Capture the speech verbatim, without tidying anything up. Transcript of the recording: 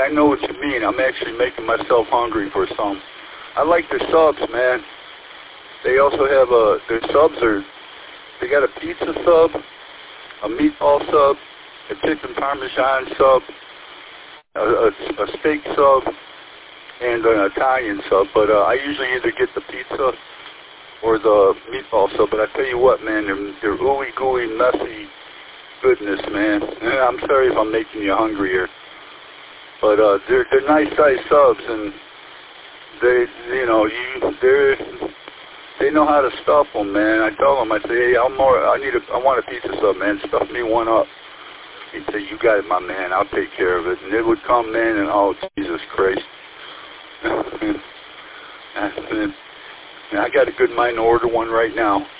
I know what you mean. I'm actually making myself hungry for some. I like their subs, man. They also have a, their subs are, they got a pizza sub, a meatball sub, a chicken parmesan sub, a, a, a steak sub, and an Italian sub. But uh, I usually either get the pizza or the meatball sub. But I tell you what, man, they're, they're ooey gooey, messy goodness, man. And I'm sorry if I'm making you hungry here. But uh, they're, they're nice-sized subs, and they, you know, you, they're, they know how to stuff them, man. I tell them, I say, hey, I'm more, I need a, I want a pizza sub, man. Stuff me one up. He'd say, you got it, my man. I'll take care of it. And it would come, man, and oh, Jesus Christ. I got a good mind to order one right now.